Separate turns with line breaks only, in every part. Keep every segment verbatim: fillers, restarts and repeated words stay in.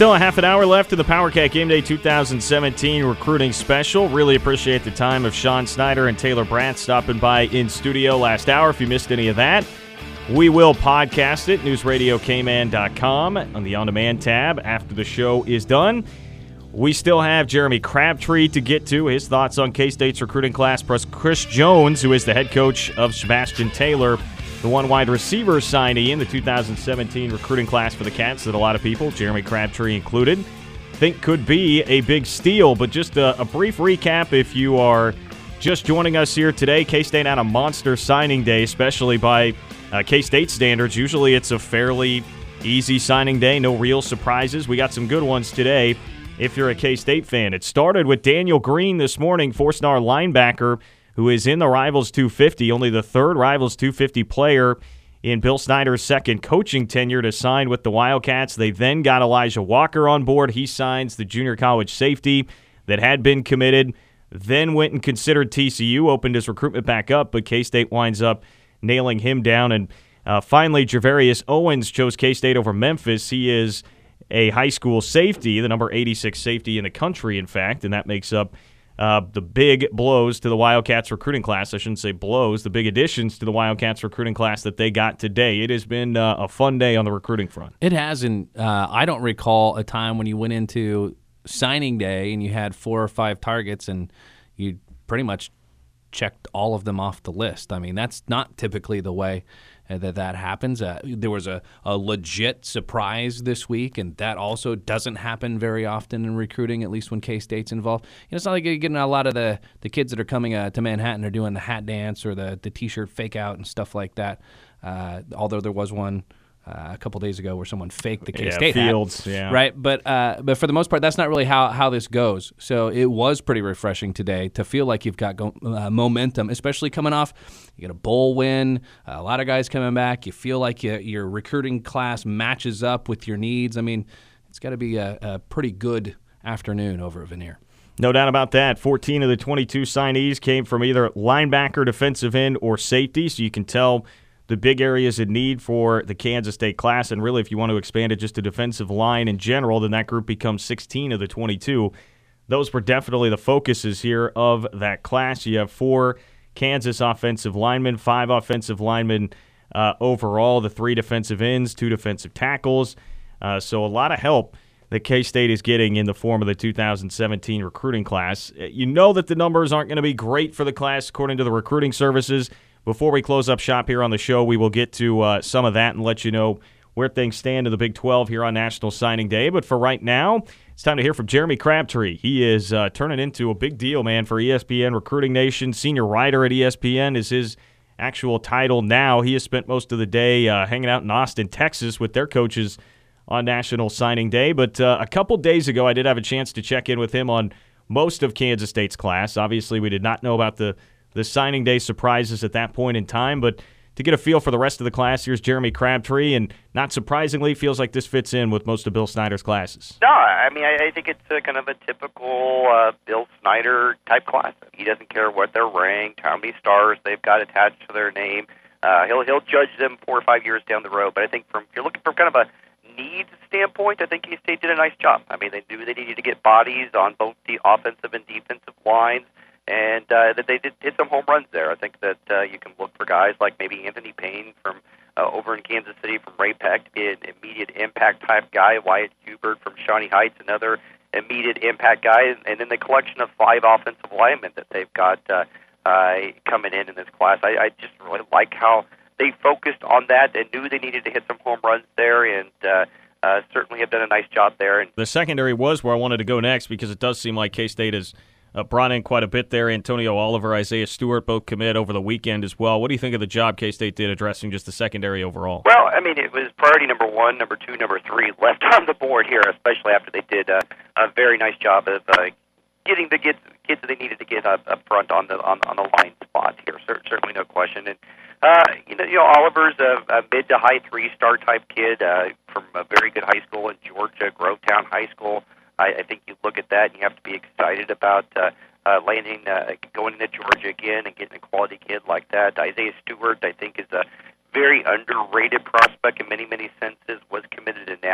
Still a half an hour left in the PowerCat Game Day two thousand seventeen recruiting special. Really appreciate the time of Sean Snyder and Taylor Brandt stopping by in studio last hour. If you missed any of that, we will podcast it, news radio k man dot com on the on-demand tab after the show is done. We still have Jeremy Crabtree to get to, his thoughts on K-State's recruiting class, plus Chris Jones, who is the head coach of Sebastian Taylor, the one wide receiver signee in the two thousand seventeen recruiting class for the Cats that a lot of people, Jeremy Crabtree included, think could be a big steal. But just a, a brief recap if you are just joining us here today. K-State had a monster signing day, especially by uh, K-State standards. Usually it's a fairly easy signing day, no real surprises. We got some good ones today if you're a K-State fan. It started with Daniel Green this morning, four-star linebacker, who is in the Rivals two fifty, only the third Rivals two fifty player in Bill Snyder's second coaching tenure to sign with the Wildcats. They then got Elijah Walker on board. He signs the junior college safety that had been committed, then went and considered T C U, opened his recruitment back up, but K-State winds up nailing him down. And uh, finally, Javarius Owens chose K-State over Memphis. He is a high school safety, the number eighty-six safety in the country, in fact, and that makes up Uh, the big blows to the Wildcats recruiting class. I shouldn't say blows, the big additions to the Wildcats recruiting class that they got today. It has been uh, a fun day on the recruiting front.
It has, and uh, I don't recall a time when you went into signing day and you had four or five targets and you pretty much checked all of them off the list. I mean, that's not typically the way uh, that that happens. Uh, there was a, a legit surprise this week, and that also doesn't happen very often in recruiting, at least when K-State's involved. You know, it's not like you're getting a lot of the, the kids that are coming uh, to Manhattan are doing the hat dance or the, the T-shirt fake out and stuff like that, uh, although there was one Uh, a couple days ago where someone faked the K-State
yeah, Fields,
hat.
yeah.
Right, but uh, but for the most part, that's not really how, how this goes. So it was pretty refreshing today to feel like you've got go, uh, momentum, especially coming off. You get a bowl win, uh, a lot of guys coming back. You feel like you, your recruiting class matches up with your needs. I mean, it's got to be a, a pretty good afternoon over at Vanier.
No doubt about that. fourteen of the twenty-two signees came from either linebacker, defensive end, or safety, so you can tell the big areas in need for the Kansas State class. And really, if you want to expand it just to defensive line in general, then that group becomes sixteen of the twenty-two. Those were definitely the focuses here of that class. You have four Kansas offensive linemen, five offensive linemen uh, overall, the three defensive ends, two defensive tackles. Uh, so a lot of help that K-State is getting in the form of the two thousand seventeen recruiting class. You know that the numbers aren't going to be great for the class according to the recruiting services. Before we close up shop here on the show, we will get to uh, some of that and let you know where things stand in the Big twelve here on National Signing Day. But for right now, it's time to hear from Jeremy Crabtree. He is uh, turning into a big deal, man, for E S P N Recruiting Nation. Senior writer at E S P N is his actual title now. He has spent most of the day uh, hanging out in Austin, Texas with their coaches on National Signing Day. But uh, a couple days ago, I did have a chance to check in with him on most of Kansas State's class. Obviously, we did not know about the the signing day surprises at that point in time, but to get a feel for the rest of the class, here's Jeremy Crabtree, and not surprisingly, feels like this fits in with most of Bill Snyder's classes.
No, I mean, I, I think it's a, kind of a typical uh, Bill Snyder type class. He doesn't care what they're ranked, how many stars they've got attached to their name. Uh, he'll he'll judge them four or five years down the road. But I think from if you're looking from kind of a needs standpoint, I think K-State did a nice job. I mean, they knew they needed to get bodies on both the offensive and defensive lines. And uh, that they did hit some home runs there. I think that uh, you can look for guys like maybe Anthony Payne from uh, over in Kansas City from Ray Peck to be an immediate impact type guy. Wyatt Hubert from Shawnee Heights, another immediate impact guy. And then the collection of five offensive linemen that they've got uh, uh, coming in in this class. I, I just really like how they focused on that and knew they needed to hit some home runs there, and uh, uh, certainly have done a nice job there. And
the secondary was where I wanted to go next because it does seem like K-State is Uh, brought in quite a bit there. Antonio Oliver, Isaiah Stewart both commit over the weekend as well. What do you think of the job K-State did addressing just the secondary overall?
Well, I mean, it was priority number one, number two, number three left on the board here, especially after they did uh, a very nice job of uh, getting the kids, kids that they needed to get up, up front on the on, on the line spots here. Certainly no question. And uh, you know, you know, Oliver's a, a mid to high three-star type kid uh, from a very good high school in Georgia, Grovetown High School. I, I think you look at that and you have to be excited about uh, uh, landing, uh, going into Georgia again and getting a quality kid like that. Isaiah Stewart, I think, is a very underrated prospect in many, many senses, was committed to Nab-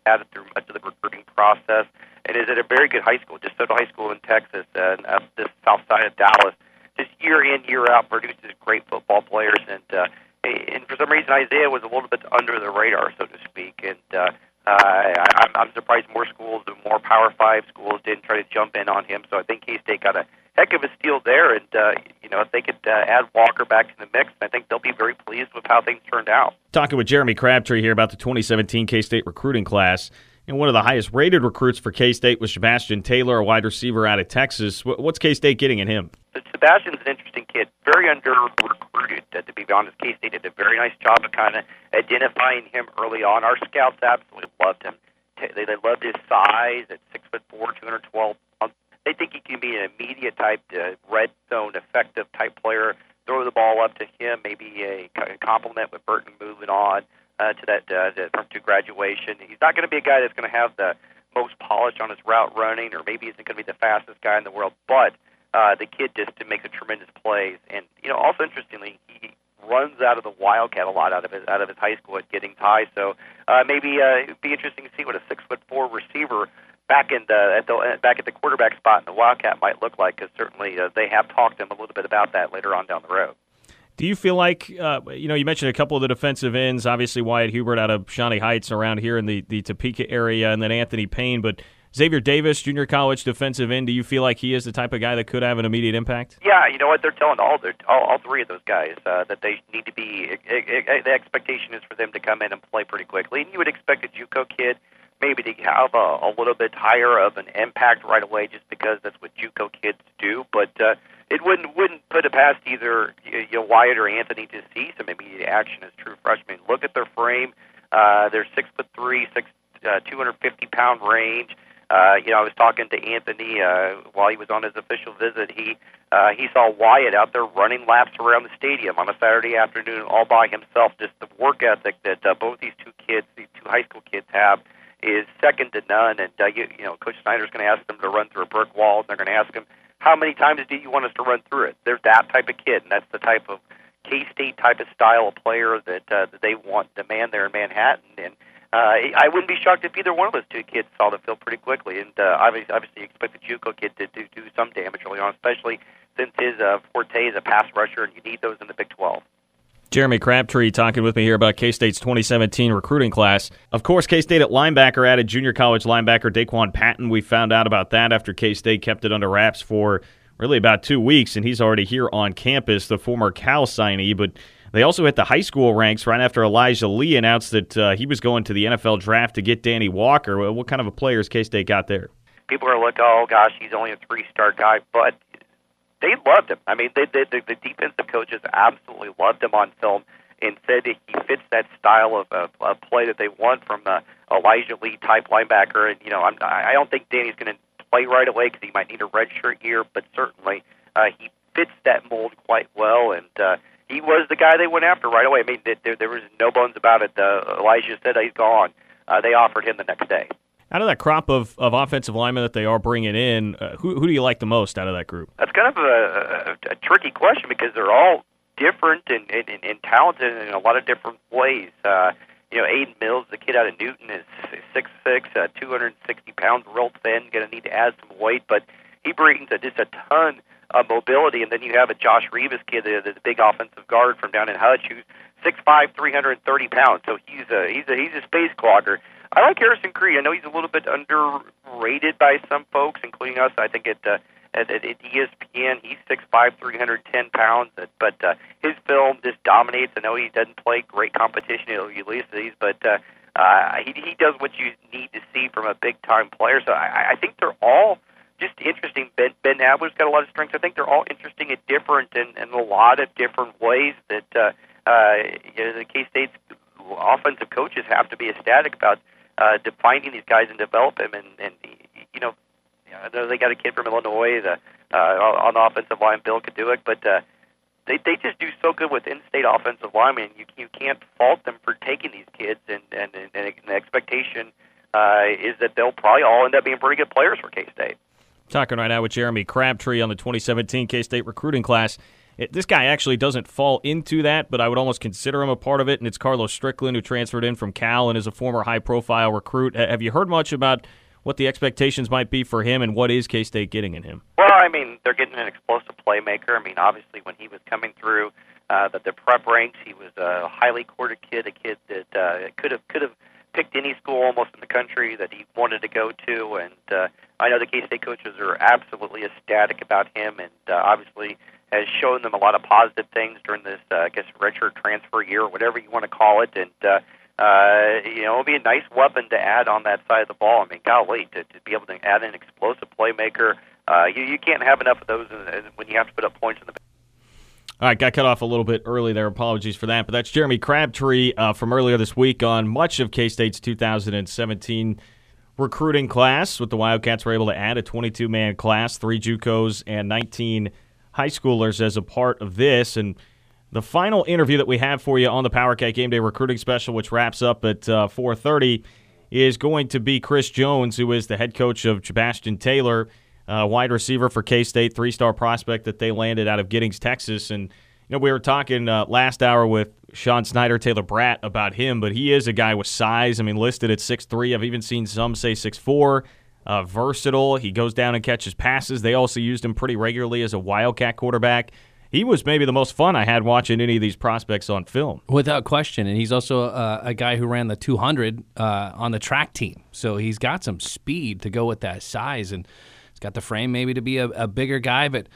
had through much of the recruiting process, and is at a very good high school, DeSoto High School in Texas, and up the south side of Dallas. Just year in, year out, produces great football players, and uh, and for some reason Isaiah was a little bit under the radar, so to speak, and uh, uh, I, I'm surprised more schools, more Power Five schools, didn't try to jump in on him. So I think K-State got a heck of a steal there, and uh, you know if they could uh, add Walker back to the mix, I think they'll be very pleased with how things turned out.
Talking with Jeremy Crabtree here about the twenty seventeen K-State recruiting class, and one of the highest rated recruits for K-State was Sebastian Taylor, a wide receiver out of Texas. What's K-State getting in him?
Sebastian's an interesting kid, very under-recruited, uh, to be honest. K-State did a very nice job of kind of identifying him early on. Our scouts absolutely loved him. They, they loved his size at six foot four, two hundred twelve pounds. They think he can be an immediate type, uh, red zone, effective type player. Throw the ball up to him, maybe a, a compliment with Burton moving on uh, to that uh, to, to graduation. He's not going to be a guy that's going to have the most polish on his route running, or maybe isn't going to be the fastest guy in the world, but Uh, the kid just makes a tremendous plays, and you know, also interestingly, he runs out of the Wildcat a lot out of his out of his high school at Giddings High. So uh, maybe uh, it'd be interesting to see what a six foot four receiver back in the at the back at the quarterback spot in the Wildcat might look like. Because certainly uh, they have talked to him a little bit about that later on down the road.
Do you feel like, uh, you know, you mentioned a couple of the defensive ends, obviously Wyatt Hubert out of Shawnee Heights around here in the, the Topeka area, and then Anthony Payne, but Xavier Davis, junior college defensive end, do you feel like he is the type of guy that could have an immediate impact?
Yeah, you know what? They're telling all their, all, all three of those guys uh, that they need to be, it, it, it, the expectation is for them to come in and play pretty quickly. And you would expect a JUCO kid maybe to have a, a little bit higher of an impact right away just because that's what JUCO kids do. But uh, it wouldn't wouldn't put it past either you know, Wyatt or Anthony to see some immediate action as true freshmen. Look at their frame. Uh, they're six foot three, six, uh, two hundred fifty pound range. Uh, you know, I was talking to Anthony uh, while he was on his official visit. He uh, he saw Wyatt out there running laps around the stadium on a Saturday afternoon all by himself. Just the work ethic that uh, both these two kids, these two high school kids have, is second to none. And, uh, you, you know, Coach Snyder's going to ask them to run through a brick wall, and they're going to ask him, how many times do you want us to run through it? They're that type of kid, and that's the type of K-State type of style of player that, uh, that they want, demand there in Manhattan. And Uh, I wouldn't be shocked if either one of those two kids saw the field pretty quickly, and uh, obviously, obviously expect the JUCO kid to do, do some damage early on, especially since his uh, forte is a pass rusher, and you need those in the Big twelve.
Jeremy Crabtree talking with me here about K-State's twenty seventeen recruiting class. Of course, K-State at linebacker added junior college linebacker Daquan Patton. We found out about that after K-State kept it under wraps for really about two weeks, and he's already here on campus, the former Cal signee, but they also hit the high school ranks right after Elijah Lee announced that uh, he was going to the N F L draft to get Danny Walker. What kind of a player has K-State got there?
People are like, oh, gosh, he's only a three-star guy, but they loved him. I mean, they, they, the, the defensive coaches absolutely loved him on film and said that he fits that style of, of, of play that they want from the Elijah Lee-type linebacker. And, you know, I'm, I don't think Danny's going to play right away because he might need a redshirt year, but certainly uh, he fits that mold quite well, and uh, he was the guy they went after right away. I mean, there, there was no bones about it. Uh, Elijah said he's gone. Uh, they offered him the next day.
Out of that crop of, of offensive linemen that they are bringing in, uh, who, who do you like the most out of that group?
That's kind of a, a, a tricky question because they're all different and, and, and talented in a lot of different ways. Uh, you know, Aiden Mills, the kid out of Newton, is six foot six, uh, two hundred sixty pounds, real thin, going to need to add some weight, but he brings a, just a ton of mobility. And then you have a Josh Rivas kid, the, the big offensive guard from down in Hutch, who's six foot five, three hundred thirty pounds. So he's a he's a he's a space clogger. I like Harrison Creed. I know he's a little bit underrated by some folks, including us. I think at uh, at, at E S P N, he's six foot five, three hundred ten pounds. But uh, his film just dominates. I know he doesn't play great competition at Ulysses, but uh, uh, he he does what you need to see from a big time player. So I, I think they're all just interesting. Ben Ben Adler's got a lot of strengths. I think they're all interesting and different in, in a lot of different ways that uh, uh, you know, the K-State's offensive coaches have to be ecstatic about uh, defining these guys and develop them. And, and you know, I know they got a kid from Illinois the, uh, on the offensive line, Bill Kaduik, but uh, they they just do so good with in-state offensive linemen. You you can't fault them for taking these kids, and and, and, and the expectation uh, is that they'll probably all end up being pretty good players for K-State.
Talking right now with Jeremy Crabtree on the twenty seventeen K-State recruiting class. It, this guy actually doesn't fall into that, but I would almost consider him a part of it, and it's Carlos Strickland, who transferred in from Cal and is a former high-profile recruit. Have you heard much about what the expectations might be for him, and what is K-State getting in him?
Well, I mean, they're getting an explosive playmaker. I mean, obviously, when he was coming through uh, the, the prep ranks, he was a highly courted kid, a kid that uh, could have could have picked any school almost in the country that he wanted to go to, and uh, I know the K-State coaches are absolutely ecstatic about him, and uh, obviously has shown them a lot of positive things during this, uh, I guess, redshirt transfer year, or whatever you want to call it. And, uh, uh, you know, it'll be a nice weapon to add on that side of the ball. I mean, golly, to, to be able to add an explosive playmaker, uh, you, you can't have enough of those in, in, when you have to put up points in the
All right, got cut off a little bit early there. Apologies for that. But that's Jeremy Crabtree uh, from earlier this week on much of K-State's two thousand seventeen recruiting class, with the Wildcats were able to add a twenty-two man class, three JUCOs and nineteen high schoolers as a part of this. And the final interview that we have for you on the PowerCat Game Day Recruiting Special, which wraps up at uh, four thirty, is going to be Chris Jones, who is the head coach of Sebastian Taylor, uh, wide receiver for K-State, three-star prospect that they landed out of Giddings, Texas. And you know, we were talking uh, last hour with Sean Snyder, Taylor Bratt about him, but he is a guy with size. I mean, listed at six three. I've even seen some say six four. Uh, versatile. He goes down and catches passes. They also used him pretty regularly as a Wildcat quarterback. He was maybe the most fun I had watching any of these prospects on film.
Without question. And he's also uh, a guy who ran the two hundred uh, on the track team. So he's got some speed to go with that size. And he's got the frame maybe to be a, a bigger guy. But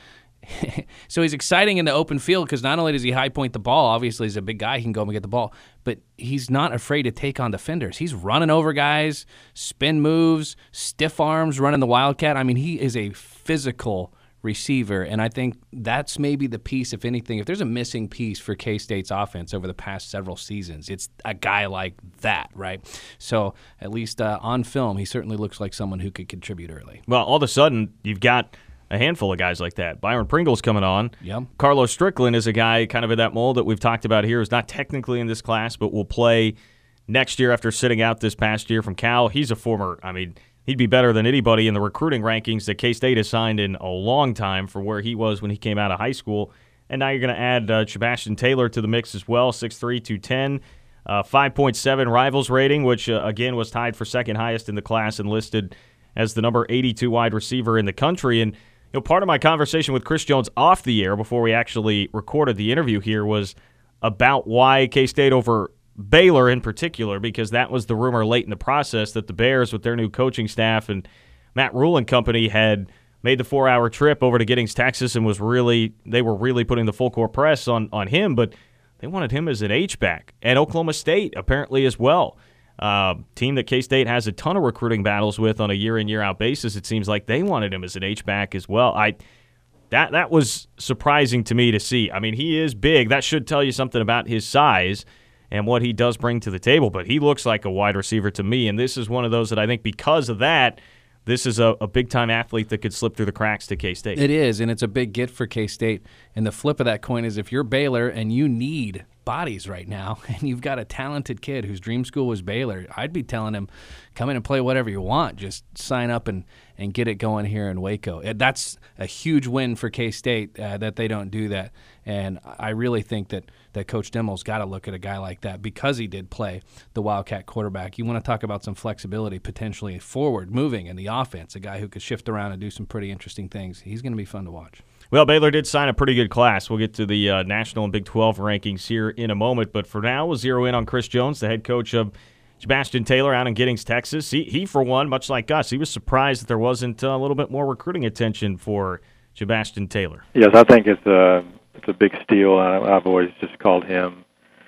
so he's exciting in the open field because not only does he high point the ball, obviously he's a big guy, he can go and get the ball, but he's not afraid to take on defenders. He's running over guys, spin moves, stiff arms, running the Wildcat. I mean, he is a physical receiver, and I think that's maybe the piece, if anything. If there's a missing piece for K-State's offense over the past several seasons, it's a guy like that, right? So at least uh, on film, he certainly looks like someone who could contribute early.
Well, all of a sudden, you've got a handful of guys like that. Byron Pringle's coming on.
Yep.
Carlos Strickland is a guy kind of in that mold that we've talked about here, who's not technically in this class, but will play next year after sitting out this past year from Cal. He's a former, I mean, he'd be better than anybody in the recruiting rankings that K-State has signed in a long time for where he was when he came out of high school. And now you're going to add uh, Sebastian Taylor to the mix as well, six three, two ten, uh, five point seven Rivals rating, which, uh, again, was tied for second highest in the class and listed as the number eighty-two wide receiver in the country. And you know, part of my conversation with Chris Jones off the air before we actually recorded the interview here was about why K-State over Baylor in particular, because that was the rumor late in the process that the Bears, with their new coaching staff and Matt Rule and company, had made the four-hour trip over to Giddings, Texas, and was really they were really putting the full court press on, on him, but they wanted him as an H-back, and Oklahoma State apparently as well. Uh, team that K-State has a ton of recruiting battles with on a year-in, year-out basis. It seems like they wanted him as an H-back as well. I that that was surprising to me to see. I mean, he is big. That should tell you something about his size and what he does bring to the table, but he looks like a wide receiver to me, and this is one of those that I think because of that, this is a, a big-time athlete that could slip through the cracks to K-State.
It is, and it's a big get for K-State. And the flip of that coin is if you're Baylor and you need bodies right now, and you've got a talented kid whose dream school was Baylor, I'd be telling him, come in and play whatever you want. Just sign up and, and get it going here in Waco. That's a huge win for K-State uh, that they don't do that. And I really think that, that Coach Dimmel's got to look at a guy like that because he did play the Wildcat quarterback. You want to talk about some flexibility potentially forward, moving in the offense, a guy who could shift around and do some pretty interesting things. He's going to be fun to watch.
Well, Baylor did sign a pretty good class. We'll get to the uh, national and Big twelve rankings here in a moment. But for now, we'll zero in on Chris Jones, the head coach of Sebastian Taylor out in Giddings, Texas. He, he for one, much like us, he was surprised that there wasn't uh, a little bit more recruiting attention for Sebastian Taylor.
Yes, I think it's a, it's a big steal. I, I've always just called him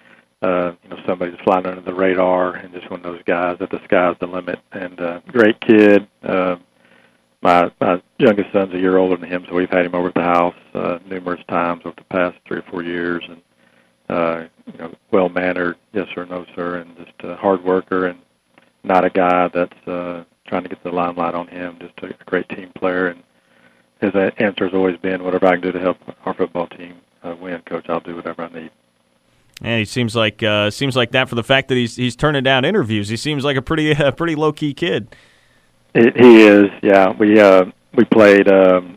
uh, you know, somebody that's flying under the radar and just one of those guys that the sky's the limit. And uh, great kid. Uh, My, my youngest son's a year older than him, so we've had him over at the house uh, numerous times over the past three or four years. And uh, you know, well-mannered, yes sir, no sir, and just a hard worker and not a guy that's uh, trying to get the limelight on him. Just a great team player, and his answer has always been, whatever I can do to help our football team uh, win, Coach, I'll do whatever I need.
And he seems like uh, seems like that for the fact that he's he's turning down interviews. He seems like a pretty a pretty low key kid.
He is, yeah. We uh, we played um,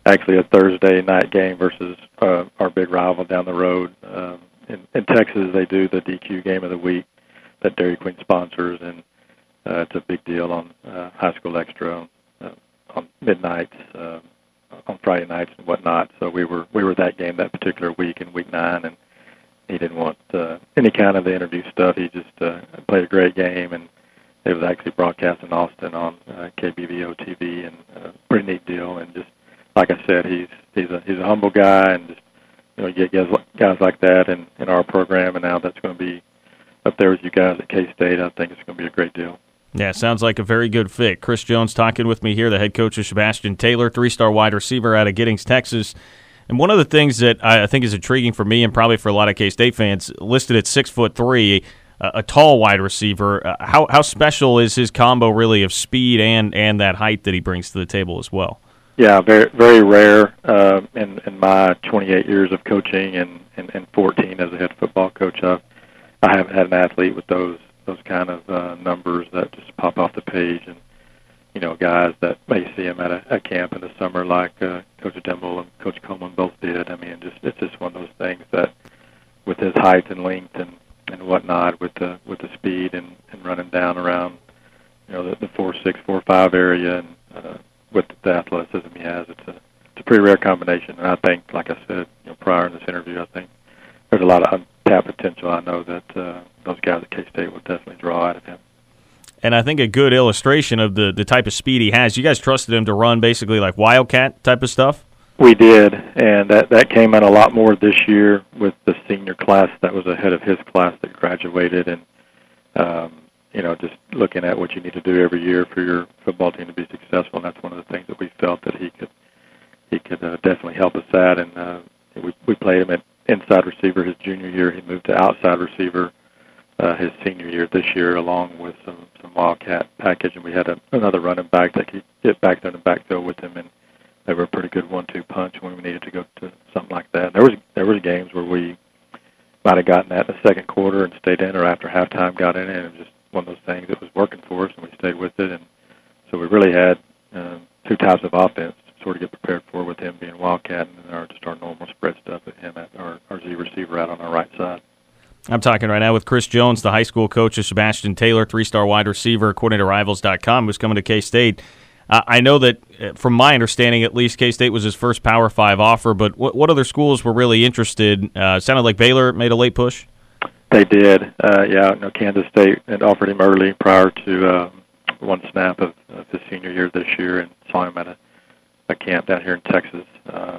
actually a Thursday night game versus uh, our big rival down the road. Um, in, in Texas, they do the D Q Game of the Week that Dairy Queen sponsors, and uh, it's a big deal on uh, High School Extra uh, on midnights, uh, on Friday nights and whatnot. So we were we were that game that particular week in Week Nine, and he didn't want uh, any kind of the interview stuff. He just uh, played a great game, and it was actually broadcast in Austin on uh, K B V O T V, and uh, pretty neat deal. And just like I said, he's he's a he's a humble guy, and just you know, you get guys, guys like that in, in our program, and now that's going to be up there with you guys at K-State. I think it's going to be a great deal.
Yeah, sounds like a very good fit. Chris Jones talking with me here, the head coach of Sebastian Taylor, three-star wide receiver out of Giddings, Texas. And one of the things that I think is intriguing for me and probably for a lot of K-State fans, listed at six foot three, a, a tall wide receiver. Uh, how how special is his combo really of speed and, and that height that he brings to the table as well?
Yeah, very very rare uh, in in my twenty-eight years of coaching and, and, and fourteen as a head football coach. I've, I haven't had an athlete with those those kind of uh, numbers that just pop off the page, and you know, guys that may see him at a, a camp in the summer, like uh, Coach Dimble and Coach Coleman both did. I mean, just it's just one of those things that, with his height and length and, and whatnot, with the with the speed and, and running down around, you know, the, the four six four five area, and uh, with the athleticism he has, it's a it's a pretty rare combination. And I think, like I said, you know, prior in this interview, I think there's a lot of untapped potential. I know that uh, those guys at K-State will definitely draw out of him.
And I think a good illustration of the, the type of speed he has, you guys trusted him to run basically like Wildcat type of stuff?
We did, and that, that came out a lot more this year with the senior class that was ahead of his class that graduated, and, um, you know, just looking at what you need to do every year for your football team to be successful, and that's one of the things that we felt that he could he could uh, definitely help us at, and uh, we, we played him at inside receiver his junior year. He moved to outside receiver Uh, his senior year this year, along with some, some Wildcat package, and we had a, another running back that could get back there in the backfield with him, and they were a pretty good one two punch when we needed to go to something like that. And there was there was games where we might have gotten that in the second quarter and stayed in, or after halftime got in, and it was just one of those things that was working for us, and we stayed with it. And so we really had um, two types of offense to sort of get prepared for, with him being Wildcat and our, just our normal spread stuff with him at our, our Z receiver out on our right side.
I'm talking right now with Chris Jones, the high school coach of Sebastian Taylor, three-star wide receiver, according to Rivals dot com, who's coming to K-State. Uh, I know that, uh, from my understanding at least, K-State was his first Power Five offer, but what, what other schools were really interested? Uh, sounded like Baylor made a late push?
They did. Uh, yeah, you know, Kansas State had offered him early prior to uh, one snap of, of his senior year this year, and saw him at a, a camp down here in Texas uh,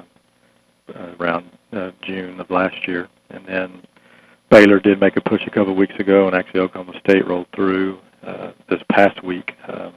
uh, around uh, June of last year. And then Baylor did make a push a couple of weeks ago, and actually Oklahoma State rolled through uh, this past week, um,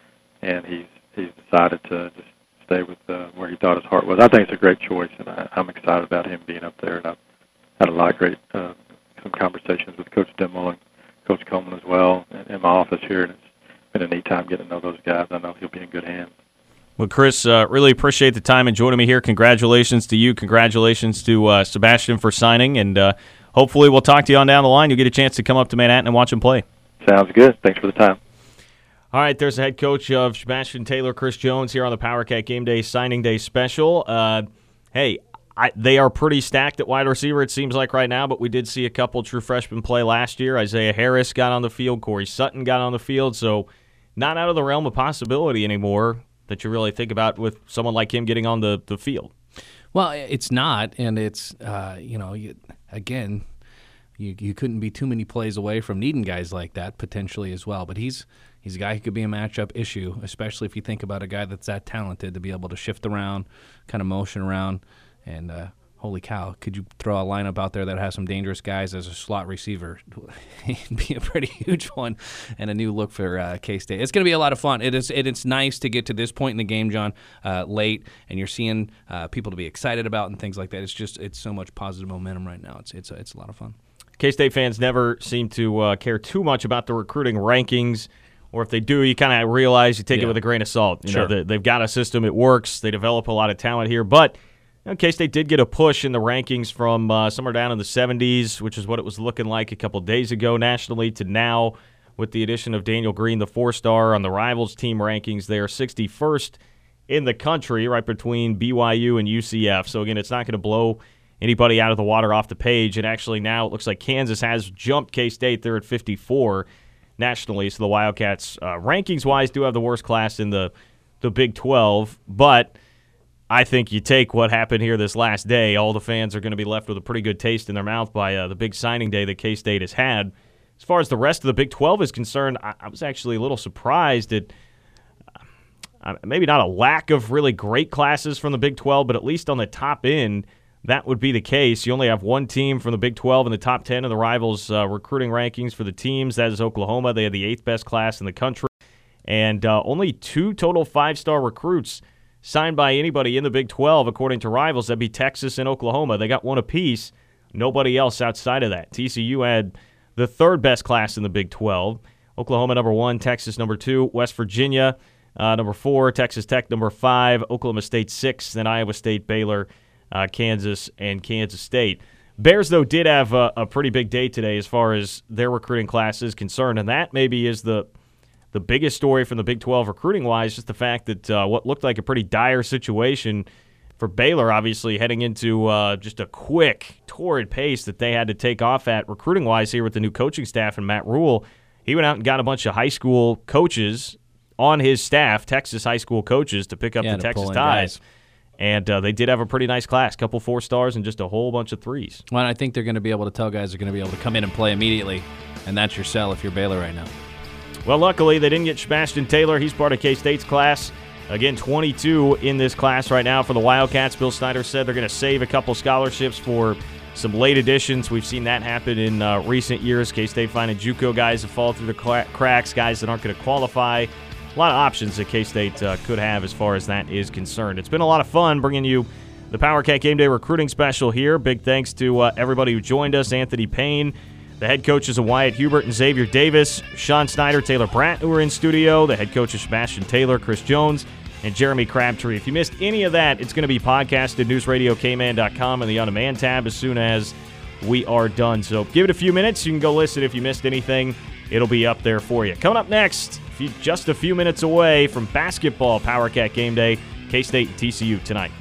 and he's he's decided to just stay with uh, where he thought his heart was. I think it's a great choice, and I, I'm excited about him being up there. And I've had a lot of great uh, some conversations with Coach Dimble and Coach Coleman as well in, in my office here, and it's been a neat time getting to know those guys. I know he'll be in good hands.
Well, Chris, uh, really appreciate the time and joining me here. Congratulations to you. Congratulations to uh, Sebastian for signing, and uh, hopefully we'll talk to you on down the line. You'll get a chance to come up to Manhattan and watch him play.
Sounds good. Thanks for the time.
All right, there's the head coach of Sebastian Taylor, Chris Jones, here on the Power Cat Game Day Signing Day Special. Uh, hey, I, they are pretty stacked at wide receiver, it seems like right now, but we did see a couple true freshmen play last year. Isaiah Harris got on the field. Corey Sutton got on the field, so not out of the realm of possibility anymore that you really think about with someone like him getting on the, the field.
Well, it's not, and it's, uh, you know, you, again, you you couldn't be too many plays away from needing guys like that potentially as well. But he's he's a guy who could be a matchup issue, especially if you think about a guy that's that talented to be able to shift around, kind of motion around, and uh, holy cow, could you throw a lineup out there that has some dangerous guys as a slot receiver? It'd be a pretty huge one and a new look for uh, K-State. It's going to be a lot of fun. It is. It, it's nice to get to this point in the game, John, uh, late, and you're seeing uh, people to be excited about and things like that. It's just it's so much positive momentum right now. It's it's it's a lot of fun.
K-State fans never seem to uh, care too much about the recruiting rankings, or if they do, you kind of realize you take
yeah.
it with a grain of salt. You
sure.
know, they, they've got a system, it works, they develop a lot of talent here, but you know, K-State did get a push in the rankings from uh, somewhere down in the seventies, which is what it was looking like a couple days ago nationally, to now with the addition of Daniel Green, the four-star on the Rivals team rankings. They are sixty-first in the country, right between B Y U and U C F. So, again, it's not going to blow anybody out of the water off the page. And actually now it looks like Kansas has jumped K-State. They're at fifty-four nationally. So the Wildcats, uh, rankings-wise, do have the worst class in the, the Big twelve. But I think you take what happened here this last day, all the fans are going to be left with a pretty good taste in their mouth by uh, the big signing day that K-State has had. As far as the rest of the Big twelve is concerned, I, I was actually a little surprised at uh, maybe not a lack of really great classes from the Big twelve, but at least on the top end, that would be the case. You only have one team from the Big twelve in the top ten of the Rivals uh, recruiting rankings for the teams. That is Oklahoma. They had the eighth best class in the country. And uh, only two total five-star recruits signed by anybody in the Big twelve, according to Rivals. That'd be Texas and Oklahoma. They got one apiece. Nobody else outside of that. T C U had the third best class in the Big twelve. Oklahoma number one, Texas number two, West Virginia uh, number four, Texas Tech number five, Oklahoma State six, then Iowa State, Baylor, uh, Kansas, and Kansas State. Bears, though, did have a, a pretty big day today as far as their recruiting class is concerned, and that maybe is the the biggest story from the Big twelve recruiting-wise, just the fact that uh, what looked like a pretty dire situation for Baylor, obviously, heading into uh, just a quick, torrid pace that they had to take off at recruiting-wise here with the new coaching staff and Matt Rule. He went out and got a bunch of high school coaches on his staff, Texas high school coaches, to pick up
yeah,
the Texas Ties. Guys. And uh, they did have a pretty nice class, couple four stars and just a whole bunch of threes.
Well, I think they're going to be able to tell guys are going to be able to come in and play immediately, and that's your sell if you're Baylor right now.
Well, luckily, they didn't get Sebastian Taylor. He's part of K-State's class. Again, twenty-two in this class right now for the Wildcats. Bill Snyder said they're going to save a couple scholarships for some late additions. We've seen that happen in uh, recent years. K-State finding JUCO guys that fall through the cla- cracks, guys that aren't going to qualify. A lot of options that K-State uh, could have as far as that is concerned. It's been a lot of fun bringing you the PowerCat Game Day recruiting special here. Big thanks to uh, everybody who joined us. Anthony Payne, the head coaches of Wyatt Hubert and Xavier Davis, Sean Snyder, Taylor Brandt, who were in studio, the head coaches Sebastian Taylor, Chris Jones, and Jeremy Crabtree. If you missed any of that, it's going to be podcasted, news radio k man dot com, and the on-demand tab as soon as we are done. So give it a few minutes. You can go listen if you missed anything. It'll be up there for you. Coming up next, just a few minutes away from basketball PowerCat Game Day, K-State and T C U tonight.